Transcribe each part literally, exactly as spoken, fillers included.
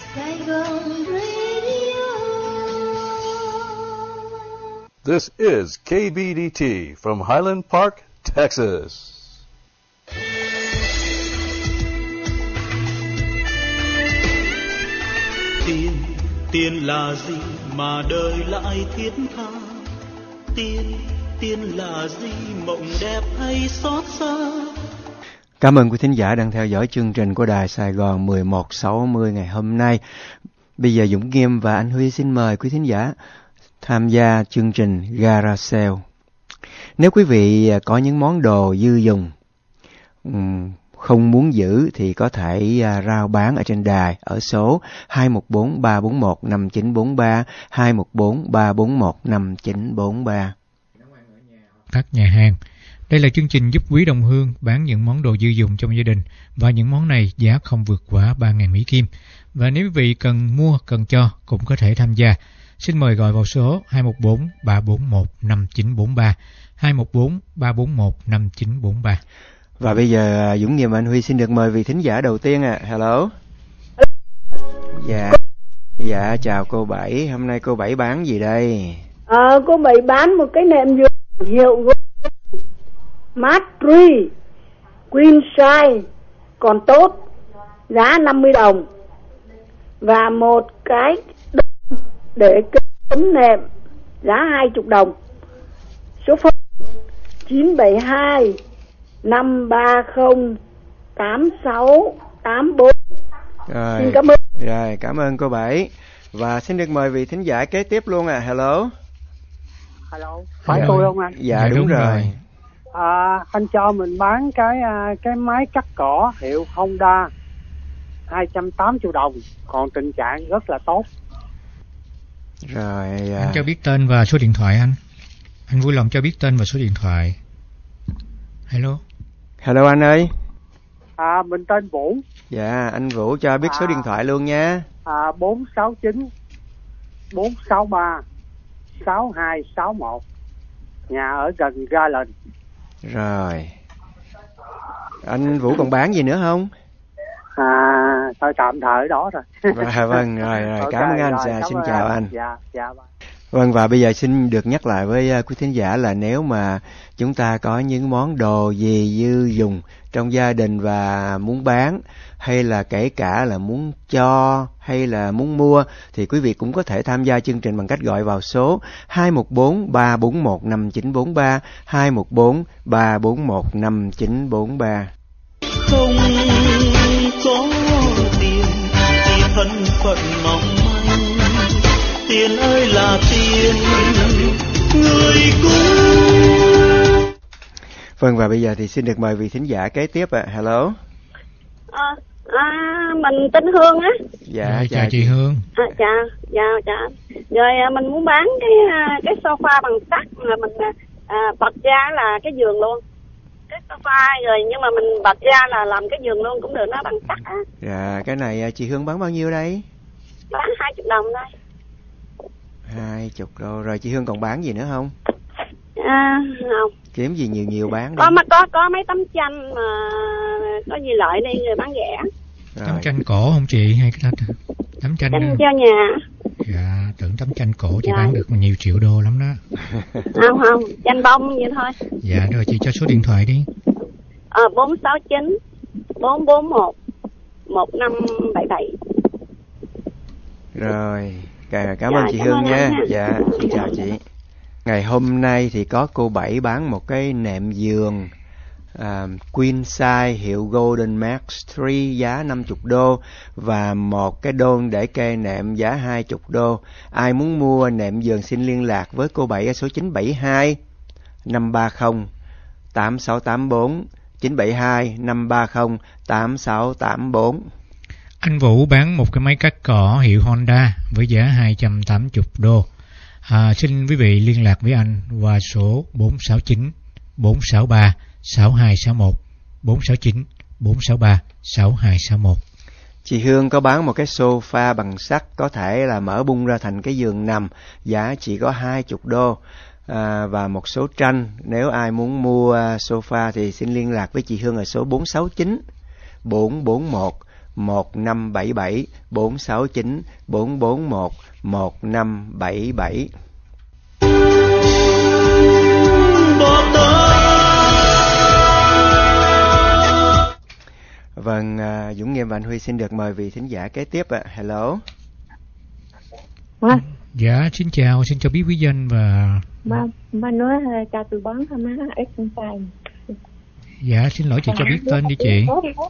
Saigon Radio. This is K B D T from Highland Park, Texas. Tiền, tiền là gì mà đời lại thiết tha? Tiền, tiền là gì mộng đẹp hay xót xa? Cảm ơn quý thính giả đang theo dõi chương trình của Đài Sài Gòn mười một sáu mươi ngày hôm nay. Bây giờ Dũng Nghiêm và anh Huy xin mời quý thính giả tham gia chương trình Gara Sale. Nếu quý vị có những món đồ dư dùng không muốn giữ thì có thể rao bán ở trên đài ở số hai một bốn ba bốn một năm chín bốn ba, hai một bốn ba bốn một năm chín bốn ba. Các nhà hàng. Đây là chương trình giúp quý đồng hương bán những món đồ dư dùng trong gia đình và những món này giá không vượt quá ba nghìn Mỹ Kim. Và nếu quý vị cần mua, cần cho cũng có thể tham gia. Xin mời gọi vào số hai một bốn ba bốn một năm chín bốn ba, hai một bốn ba bốn một năm chín bốn ba. Và bây giờ Dũng Nghiêm và anh Huy xin được mời vị thính giả đầu tiên ạ. À. Hello. Dạ. Dạ chào cô Bảy. Hôm nay cô Bảy bán gì đây? Ờ, cô Bảy bán một cái nệm giường hiệu Matri Queen size còn tốt, giá năm mươi đồng. Và một cái để cấm nệm giá hai mươi đồng. Số phone chín bảy hai năm ba không tám sáu tám bốn. Rồi. Xin cảm ơn. Rồi, cảm ơn cô Bảy. Và xin được mời vị thính giả kế tiếp luôn à. Hello. Hello. Phải tôi không anh? Dạ, dạ đúng, đúng rồi. rồi. À, anh cho mình bán cái cái máy cắt cỏ hiệu Honda hai trăm tám mươi đồng, còn tình trạng rất là tốt. Rồi. À... Anh cho biết tên và số điện thoại anh. Anh vui lòng cho biết tên và số điện thoại. Hello. Hello anh ơi. À, mình tên Vũ. Dạ, anh Vũ cho biết à, số điện thoại luôn nha. À, bốn sáu chín bốn sáu ba sáu hai sáu một. Nhà ở gần Garland. Rồi. Anh Vũ còn bán gì nữa không? À, thôi tạm thời đó rồi. Rồi, vâng, rồi, rồi. Okay, cảm ơn anh. Rồi, dạ, xin chào anh. anh. Dạ, dạ. Vâng, và bây giờ xin được nhắc lại với quý thính giả là nếu mà chúng ta có những món đồ gì dư dùng trong gia đình và muốn bán, hay là kể cả là muốn cho hay là muốn mua, thì quý vị cũng có thể tham gia chương trình bằng cách gọi vào số hai một bốn ba bốn một năm chín bốn ba, hai một bốn ba bốn một năm chín bốn ba. Không có tiền thì thân phận mong manh, tiền ơi là tiền người cũng. Vâng, và bây giờ thì xin được mời vị thính giả kế tiếp ạ. À. Hello. À, à, mình tên Hương á. Dạ, à, chào, chào chị Hương. À, chào, chào, chào. Rồi mình muốn bán cái cái sofa bằng sắt mà mình à, bật ra là cái giường luôn. Cái sofa rồi nhưng mà mình bật ra là làm cái giường luôn cũng được, nó bằng sắt á. Dạ, cái này chị Hương bán bao nhiêu đây? Bán hai mươi đồng đây. Hai chục đô. Rồi chị Hương còn bán gì nữa không? À, không. Kiếm gì nhiều nhiều bán đi. Có mà có có mấy tấm tranh mà có gì lợi đi người bán rẻ. Tấm tranh cổ không chị hay cái tấm tranh? Tranh cho nhà. Dạ, tưởng tấm tranh cổ chị dạ. bán được nhiều triệu đô lắm đó. Không không, tranh bông vậy thôi. Dạ rồi chị cho số điện thoại đi. Ờ bốn sáu chín bốn bốn một một năm bảy bảy. Rồi, cảm dạ, ơn chị Hương nha. Dạ, xin chào chị. Ngày hôm nay thì có cô Bảy bán một cái nệm giường à, Queen size hiệu Golden Max ba giá năm mươi đô và một cái đôn để kê nệm giá hai mươi đô. Ai muốn mua nệm giường xin liên lạc với cô Bảy ở số chín bảy hai năm ba không tám sáu tám bốn, chín bảy hai năm ba không tám sáu tám bốn. Anh Vũ bán một cái máy cắt cỏ hiệu Honda với giá hai trăm tám mươi đô. À, xin quý vị liên lạc với anh qua số bốn sáu chín bốn sáu ba sáu hai sáu một, bốn sáu chín bốn sáu ba sáu hai sáu một. Chị Hương có bán một cái sofa bằng sắt có thể là mở bung ra thành cái giường nằm, giá chỉ có hai mươi đô. À, và một số tranh. Nếu ai muốn mua sofa thì xin liên lạc với chị Hương ở số bốn sáu chín bốn bốn một một năm bảy bảy, bốn sáu chín, bốn bốn một, một năm bảy bảy. Vâng, uh, Dũng Nghiêm và anh Huy xin được mời vị thính giả kế tiếp ạ. Hello. Vâng. Dạ, xin chào, xin cho biết quý danh và... Ba, ba nói cho tư vấn thăm má exercise. Dạ, xin lỗi chị cho biết tên đi chị.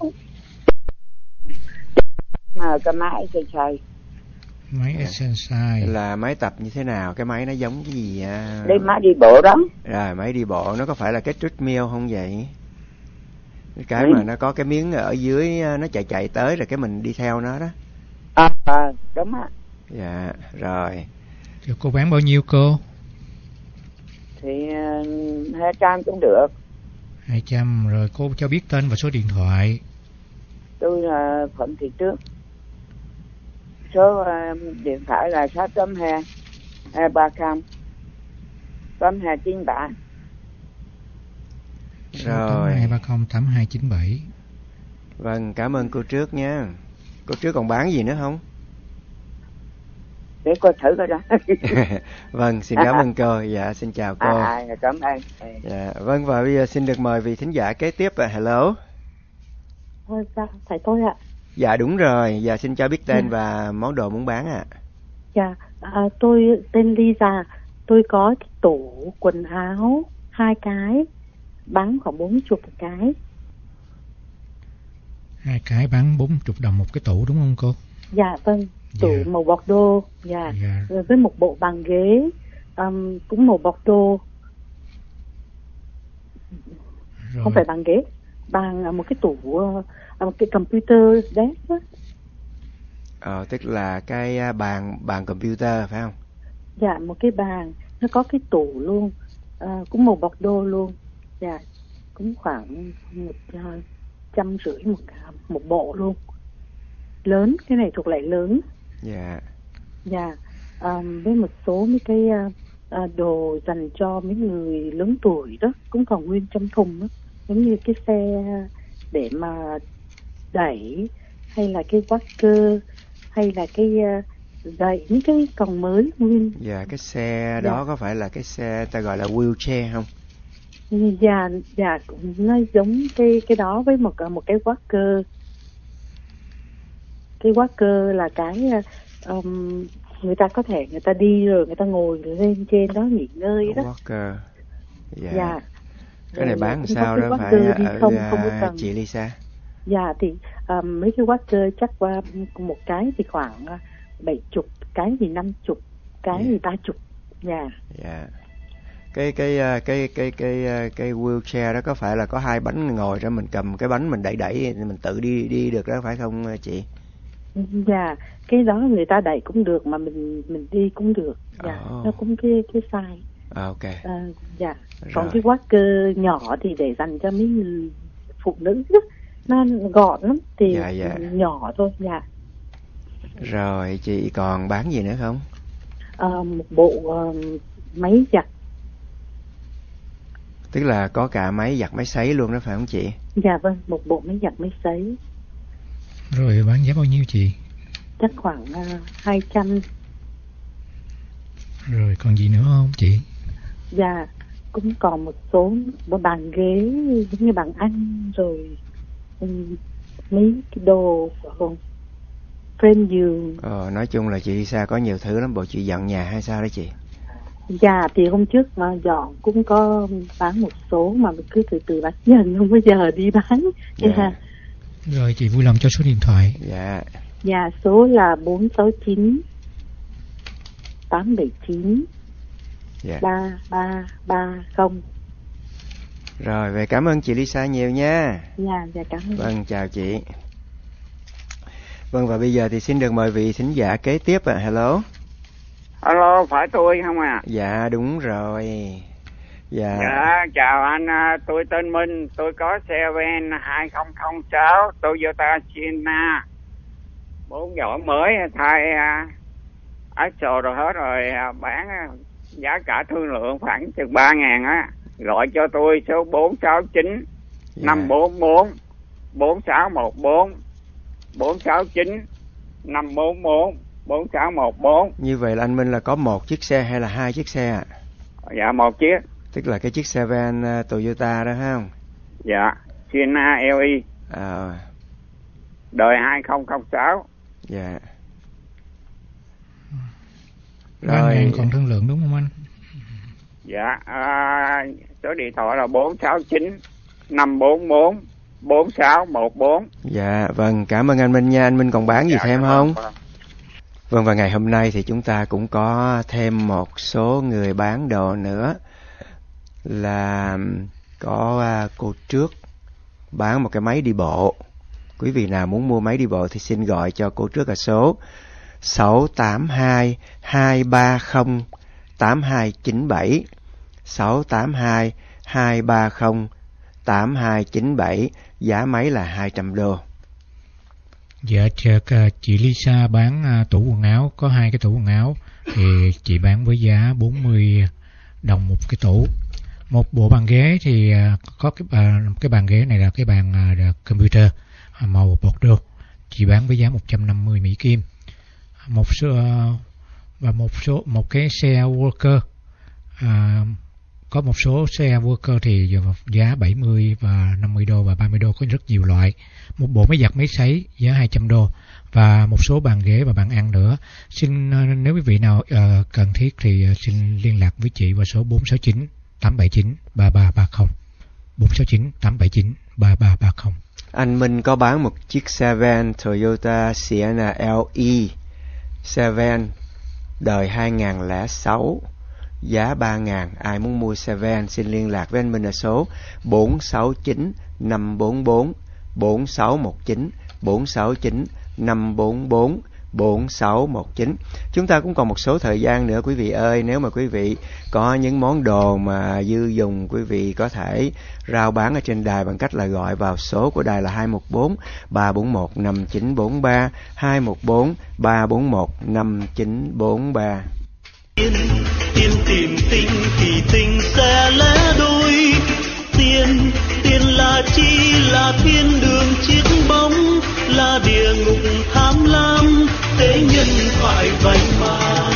Mà cái máy exercise. Máy exercise. Là máy tập như thế nào? Cái máy nó giống cái gì à? Đi máy đi bộ đó. Rồi, máy đi bộ, nó có phải là cái treadmill không vậy? Cái ừ. mà nó có cái miếng ở dưới, nó chạy chạy tới rồi cái mình đi theo nó đó. À, à đúng á. Dạ, rồi. Thì cô bán bao nhiêu cô? Thì hai trăm cũng được. Hai trăm, rồi cô cho biết tên và số điện thoại. Tôi là Phạm Thị Trước. Số uh, điện thoại là sáu tám hai hai ba không tám hai chín bảy. Rồi. hai ba không tám hai chín bảy. Vâng, cảm ơn cô Trước nha. Cô Trước còn bán gì nữa không? Để cô thử coi đó. Vâng, xin cảm ơn cô. Dạ, xin chào cô. À, à, cảm ơn. Dạ, vâng, và bây giờ xin được mời vị thính giả kế tiếp. Hello. Thôi sao, thầy tôi ạ. Dạ, đúng rồi. Dạ, xin cho biết tên dạ. và món đồ muốn bán ạ. À. Dạ, à, tôi tên Lisa. Tôi có cái tủ quần áo hai cái, bán khoảng bốn mươi một cái. Hai cái bán bốn mươi đồng một cái tủ đúng không cô? Dạ vâng, tủ yeah. màu Bordeaux, dạ. Yeah. Rồi với một bộ bàn ghế um, cũng màu Bordeaux. Rồi. Không phải bàn ghế, bàn một cái tủ, một cái computer desk đó. Ờ, tức là cái bàn bàn computer phải không? Dạ, một cái bàn, nó có cái tủ luôn, uh, cũng màu Bordeaux luôn. Dạ, cũng khoảng một uh, trăm rưỡi một một bộ luôn. Lớn, cái này thuộc loại lớn. Dạ. Dạ, um, với một số mấy cái uh, uh, đồ dành cho mấy người lớn tuổi đó, cũng còn nguyên trong thùng đó, giống như cái xe để mà đẩy, hay là cái walker, hay là cái uh, gậy, những cái còn mới nguyên. Dạ, cái xe đó dạ. có phải là cái xe ta gọi là wheelchair không? Dạ, dạ, nó giống cái cái đó với một một cái walker. Cái walker là cái um, người ta có thể người ta đi rồi người ta ngồi lên trên đó nghỉ ngơi đó. Walker. Dạ. Dạ. Cái này bán sao đó phải ở không, không có cần. Chị Lisa. Dạ thì um, mấy cái walker chắc qua một cái thì khoảng bảy chục, cái thì năm chục, cái yeah. thì ba chục. Dạ. Dạ. Cái cái cái cái cái cái wheelchair đó có phải là có hai bánh ngồi ra mình cầm cái bánh mình đẩy đẩy mình tự đi đi được đó phải không chị? Dạ, cái đó người ta đẩy cũng được mà mình mình đi cũng được. Dạ, oh. nó cũng cái cái size. À, ok. À, dạ. Rồi. Còn cái walker nhỏ thì để dành cho mấy người phụ nữ đó. Nó gọn lắm thì dạ, dạ. nhỏ thôi. Dạ. Rồi chị còn bán gì nữa không? À, một bộ uh, máy giặt. Tức là có cả máy giặt máy sấy luôn đó phải không chị? Dạ vâng, một bộ máy giặt máy sấy. Rồi bán giá bao nhiêu chị? Chắc khoảng uh, hai trăm. Rồi còn gì nữa không chị? Dạ, cũng còn một số bàn ghế giống như bàn ăn rồi um, mấy cái đồ còn frame giường. Ờ, nói chung là chị Lisa có nhiều thứ lắm, bộ chị dọn nhà hay sao đấy chị? Dạ thì hôm trước mà dọn cũng có bán một số mà mình cứ từ từ bán dần, không bao giờ đi bán. Dạ. Dạ. Rồi chị vui lòng cho số điện thoại. Dạ. Dạ, số là bốn sáu chín tám bảy chín ba ba ba không. Rồi, về cảm ơn chị Lisa nhiều nha. Dạ, dạ cảm ơn. Vâng, chào chị. Vâng, và bây giờ thì xin được mời vị thính giả kế tiếp ạ. À. Hello. Alo, phải tôi không à? Dạ, đúng rồi. Dạ. Dạ, chào anh, tôi tên Minh, tôi có xe van hai không không sáu Toyota Sienna, bốn vỏ mới, thay axle rồi hết rồi, bán giá cả thương lượng khoảng chừng ba ngàn á. Gọi cho tôi số bốn sáu chín năm bốn bốn bốn sáu một bốn bốn sáu chín năm bốn bốn bốn sáu một bốn. Như vậy là anh Minh là có một chiếc xe hay là hai chiếc xe ạ? Dạ một chiếc. Tức là cái chiếc xe van uh, Toyota đó ha không? Dạ, Sienna lờ e. À. Đời hai không không sáu. Dạ. Rồi. Ngàn còn thương lượng đúng không anh? Dạ, à, số điện thoại là bốn sáu chín năm bốn bốn bốn sáu một bốn. Dạ, vâng, cảm ơn anh Minh nha. Anh Minh còn bán gì dạ, thêm không? Vâng. vâng, và ngày hôm nay thì chúng ta cũng có thêm một số người bán đồ nữa. Là có uh, cô Trước bán một cái máy đi bộ. Quý vị nào muốn mua máy đi bộ thì xin gọi cho cô Trước là số sáu tám hai hai ba không tám hai chín bảy. sáu tám hai hai ba không tám hai chín bảy. Giá máy là hai trăm đô. Dạ, chị Lisa bán tủ quần áo, có hai cái tủ quần áo thì chị bán với giá bốn mươi đồng một cái tủ. Một bộ bàn ghế thì có cái cái bàn ghế này là cái bàn computer màu bột đô, chị bán với giá một trăm năm mươi Mỹ Kim. Một số và một số một cái xe worker, à, có một số xe worker thì giá bảy mươi và năm mươi đô và ba mươi đô, có rất nhiều loại. Một bộ máy giặt máy sấy giá hai trăm đô và một số bàn ghế và bàn ăn nữa. Xin nếu quý vị nào uh, cần thiết thì uh, xin liên lạc với chị qua số bốn sáu chín tám bảy chín ba ba ba không. bốn sáu chín tám bảy chín ba ba ba không. Anh Minh có bán một chiếc xe van Toyota Sienna lờ e, xe van đời hai không không sáu, giá ba ngàn. Ai muốn mua xe van xin liên lạc với anh Minh ở số bốn sáu chín năm bốn bốn bốn sáu một chín, bốn sáu chín năm bốn bốn bốn sáu một chín. Chúng ta cũng còn một số thời gian nữa quý vị ơi. Nếu mà quý vị có những món đồ mà dư dùng, quý vị có thể rao bán ở trên đài bằng cách là gọi vào số của đài là hai một bốn ba bốn một năm chín bốn ba, hai một bốn ba bốn một năm chín bốn ba. Tiên, tiên tìm tình thì tình sẽ lẽ đôi. Tiên, tiên là chi, là thiên đường chiếc bóng, là địa ngục tham lam, thế nhân phải vạch mà.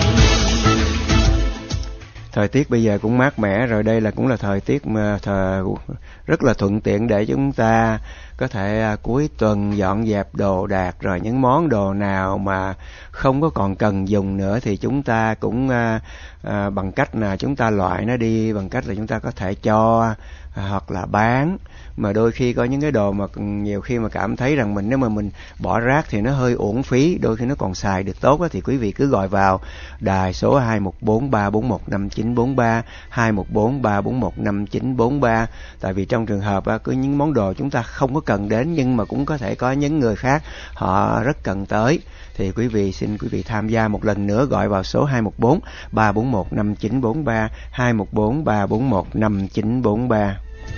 Thời tiết bây giờ cũng mát mẻ rồi, đây là cũng là thời tiết mà thời rất là thuận tiện để chúng ta có thể cuối tuần dọn dẹp đồ đạc, rồi những món đồ nào mà không có còn cần dùng nữa thì chúng ta cũng à, à, bằng cách là chúng ta loại nó đi, bằng cách là chúng ta có thể cho à, hoặc là bán. Mà đôi khi có những cái đồ mà nhiều khi mà cảm thấy rằng mình nếu mà mình bỏ rác thì nó hơi uổng phí, đôi khi nó còn xài được tốt đó, thì quý vị cứ gọi vào đài số hai một bốn ba bốn một năm chín bốn ba, hai một bốn ba bốn một năm chín bốn ba. Tại vì trong trường hợp có những món đồ chúng ta không có cần đến nhưng mà cũng có thể có những người khác họ rất cần tới, thì quý vị xin quý vị tham gia một lần nữa, gọi vào số hai một bốn ba bốn một năm chín bốn ba, hai một bốn ba bốn một năm chín bốn ba.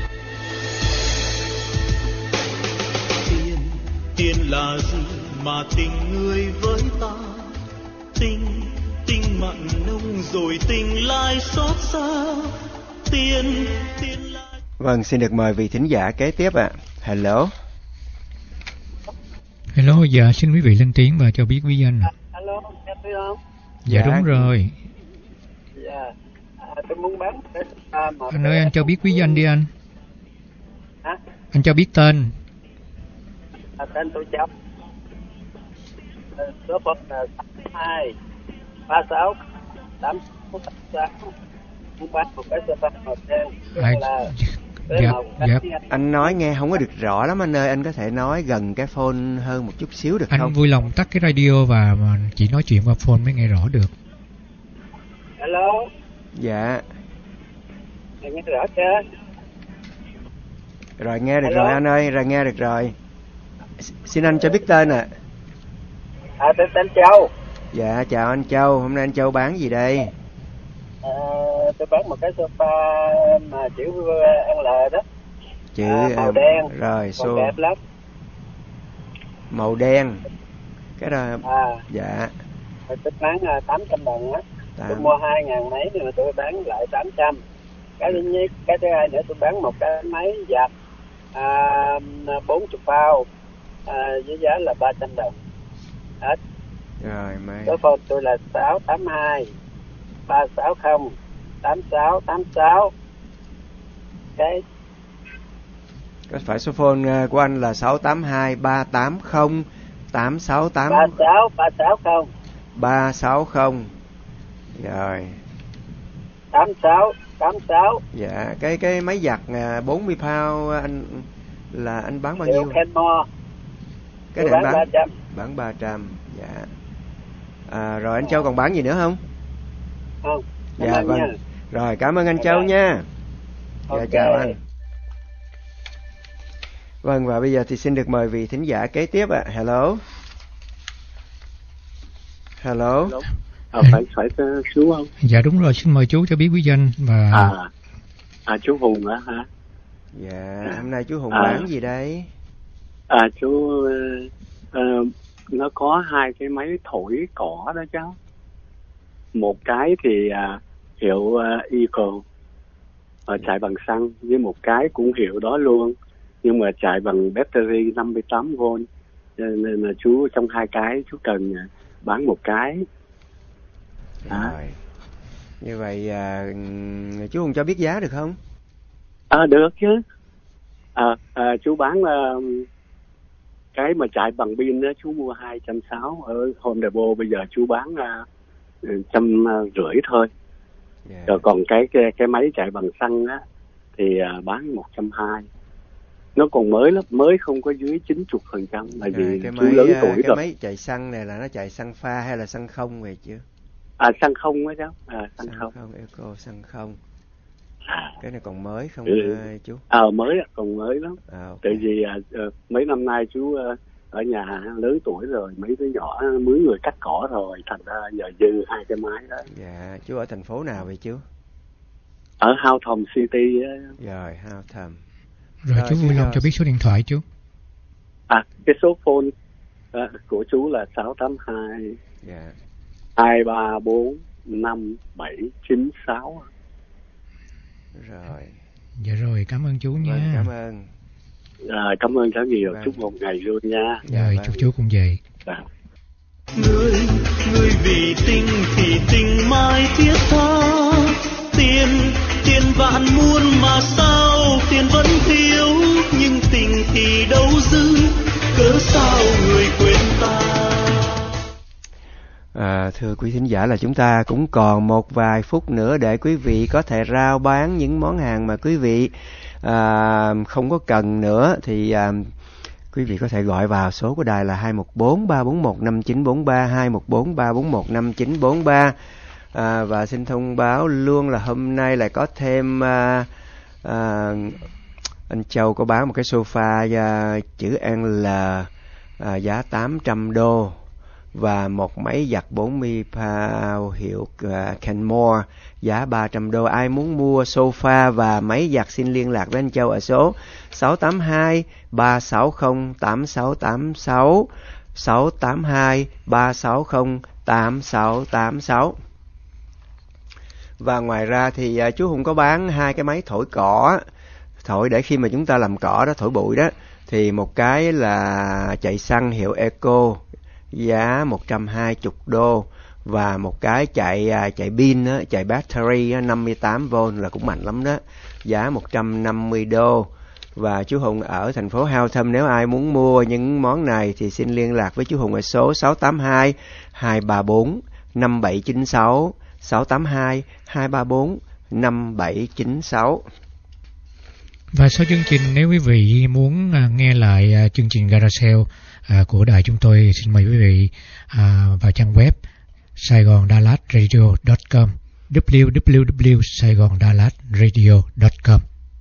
Tiền, tiền là gì mà tình người với ta? Tình, tình mặn nông rồi tình lại xót xa. Tiền, tiền là... Vâng, xin được mời vị thính giả kế tiếp ạ. À. Hello. Hello, dạ xin quý vị lên tiếng và cho biết quý danh. À, hello, nghe tôi không? Dạ, dạ đúng rồi. Dạ, à, tôi muốn bán cái à, mà anh ơi, anh cho biết quý danh đi anh. Hả? Anh cho biết tên. À, tên tôi Châu. Số phận là hai ba sáu tám sáu. Muốn bán một cái xe tăng màu đen. Ai... Dạ, dạ. Anh nói nghe không có được rõ lắm anh ơi, anh có thể nói gần cái phone hơn một chút xíu được anh không? Anh vui lòng tắt cái radio và mà chỉ nói chuyện qua phone mới nghe rõ được. Hello. Dạ. Nghe rõ chưa? Rồi nghe được Hello. Rồi anh ơi, rồi nghe được rồi. Xin anh cho biết tên ạ. À, tên tên Châu. Dạ, chào anh Châu, hôm nay anh Châu bán gì đây? À, tôi bán một cái sofa mà chữ L đó. Chữ à, màu um, đen. Rồi, so đẹp lắm. Màu đen. Cái đó. À. Dạ. Tôi bán tám trăm đồng á. Tôi mua hai ngàn mấy nhưng mà tôi bán lại tám trăm. Cái thứ nhất, cái thứ hai nữa tôi bán một cái máy giặt à, bốn mươi bao à, với giá là ba trăm đồng hết. Rồi mai. Số phone tôi là sáu tám hai ba sáu không tám sáu tám sáu. Cái có phải số phone của anh là sáu tám hai ba tám không tám sáu tám ba sáu ba sáu không ba sáu không. Rồi tám sáu tám sáu. Dạ, cái cái máy giặt bốn mươi pound anh là anh bán bao nhiêu? Kenmore. Cái này bán ba trăm. Bán ba trăm. Dạ. À, rồi anh Châu còn bán gì nữa không? Không. Dạ vâng. Nha. Rồi cảm ơn anh Châu nha. Okay. Dạ chào anh. Vâng, và bây giờ thì xin được mời vị thính giả kế tiếp ạ. À. Hello. Hello. Hello. À, phải phải chú không? Dạ đúng rồi, xin mời chú cho biết bí danh và à à chú Hùng á hả? Dạ, hôm nay chú Hùng à, bán gì đây? À chú uh, nó có hai cái máy thổi cỏ đó cháu. Một cái thì uh, hiệu uh, Eagle uh, chạy bằng xăng, với một cái cũng hiệu đó luôn nhưng mà chạy bằng battery năm mươi tám vôn. Nên là chú trong hai cái chú cần bán một cái. À. Rồi. Như vậy à, chú Hùng cho biết giá được không? À được chứ. À, à chú bán uh, cái mà chạy bằng pin đó chú mua hai trăm sáu ở Home Depot, bây giờ chú bán uh, trăm rưỡi thôi. Yeah. Rồi còn cái, cái cái máy chạy bằng xăng á thì uh, bán một trăm hai. Nó còn mới lắm, mới không có dưới chín mươi phần trăm là vì cái chú máy, lớn tuổi cái rồi. Máy chạy xăng này là nó chạy xăng pha hay là xăng không vậy chứ? À xăng không á cháu. À xăng, xăng không. không, Eco xăng không. À. Cái này còn mới không ừ. uh, chú? Ờ à, mới còn mới lắm. À, okay. Tại vì uh, mấy năm nay chú uh, ở nhà lớn tuổi rồi, mấy đứa nhỏ mướn người cắt cỏ rồi, thành ra giờ dư hai cái máy đó. Dạ, chú ở thành phố nào vậy chú? Ở Houghton City á. Rồi, Houghton. Rồi, rồi chú vui lòng cho biết số điện thoại chú. À, cái số phone uh, của chú là sáu tám hai dạ. hai ba bốn năm bảy chín sáu. Rồi. Dạ rồi, cảm ơn chú nha. Vâng, cảm ơn. À, cảm ơn cháu nhiều, vâng. chúc một ngày luôn nha. Dạ, rồi, vâng. Chúc chú cũng vậy. Dạ. Người, người vì tình thì tình mãi thiết tha. Tiền, tiền vạn muôn mà sao tiền vẫn thiếu, nhưng tình thì đâu dư, cớ sao người quên ta. À, thưa quý thính giả là chúng ta cũng còn một vài phút nữa để quý vị có thể rao bán những món hàng mà quý vị à, không có cần nữa thì à, quý vị có thể gọi vào số của đài là hai một bốn ba bốn một năm chín bốn ba, hai một bốn ba bốn một năm chín bốn ba. À, và xin thông báo luôn là hôm nay lại có thêm à, à, anh Châu có bán một cái sofa à, chữ L à, giá tám trăm đô và một máy giặt bốn mươi pound hiệu uh, Kenmore giá ba trăm đô. Ai muốn mua sofa và máy giặt xin liên lạc với anh Châu ở số sáu tám hai ba sáu không tám sáu tám sáu, sáu tám hai ba sáu không tám sáu tám sáu. Và ngoài ra thì uh, chú Hùng có bán hai cái máy thổi cỏ, thổi để khi mà chúng ta làm cỏ đó, thổi bụi đó, thì một cái là chạy xăng hiệu Eco giá một trăm hai mươi đô và một cái chạy chạy pin á, chạy battery á, năm mươi tám vôn là cũng mạnh lắm đó, giá một trăm năm mươi đô. Và chú Hùng ở thành phố Houghton, nếu ai muốn mua những món này thì xin liên lạc với chú Hùng ở số sáu tám hai hai ba bốn năm bảy chín sáu, sáu tám hai hai ba bốn năm bảy chín sáu. Và sau chương trình, nếu quý vị muốn à, nghe lại à, chương trình Garage Sale à, của đài chúng tôi, xin mời quý vị à, vào trang web saigon dallas radio chấm com, w w w chấm saigon dallas radio chấm com.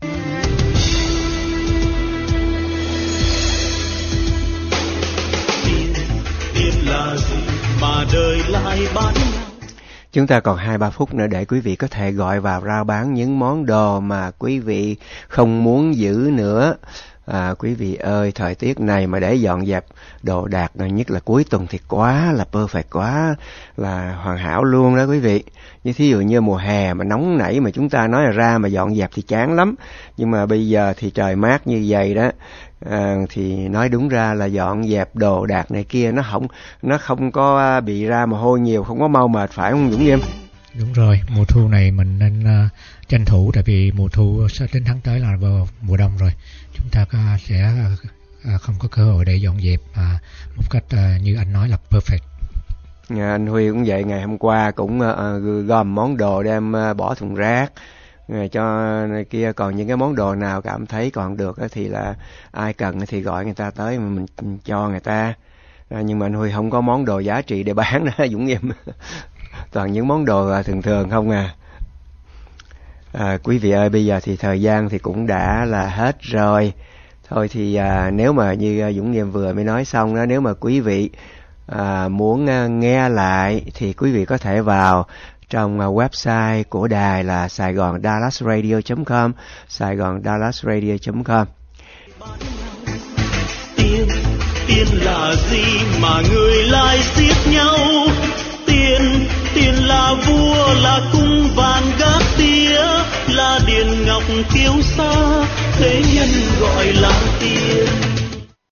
Tiền, tiền là gì mà đời lại bán? Chúng ta còn hai ba phút nữa để quý vị có thể gọi vào rao bán những món đồ mà quý vị không muốn giữ nữa. À, quý vị ơi, thời tiết này mà để dọn dẹp đồ đạc, nhất là cuối tuần thì quá là perfect, quá là hoàn hảo luôn đó quý vị. Như thí dụ như mùa hè mà nóng nảy mà chúng ta nói là ra mà dọn dẹp thì chán lắm. Nhưng mà bây giờ thì trời mát như vậy đó, À, thì nói đúng ra là dọn dẹp đồ đạc này kia nó không nó không có bị ra mồ hôi nhiều, không có mau mệt, phải không Dũng Nghiêm? Đúng rồi, mùa thu này mình nên uh, tranh thủ, tại vì mùa thu sẽ đến tháng tới là vào mùa đông rồi, chúng ta uh, sẽ uh, không có cơ hội để dọn dẹp uh, một cách uh, như anh nói là perfect. À, anh Huy cũng vậy, ngày hôm qua cũng uh, gom món đồ đem uh, bỏ thùng rác uh, cho này kia, còn những cái món đồ nào cảm thấy còn được uh, thì là ai cần thì gọi người ta tới mà mình, mình cho người ta. À, nhưng mà anh Huy không có món đồ giá trị để bán đó Dũng Nghiêm. Toàn những món đồ uh, thường thường không à. À, quý vị ơi, bây giờ thì thời gian thì cũng đã là hết rồi. Thôi thì à, nếu mà như Dũng Nghiêm vừa mới nói xong đó, nếu mà quý vị à, muốn à, nghe lại thì quý vị có thể vào trong à, website của đài là saigon dallas radio chấm com, saigon dallas radio chấm com. Tiền, tiền là gì mà người lại giết nhau? Tiền, tiền là vua, là cung vàng gác tía, là điện ngọc kiêu sa,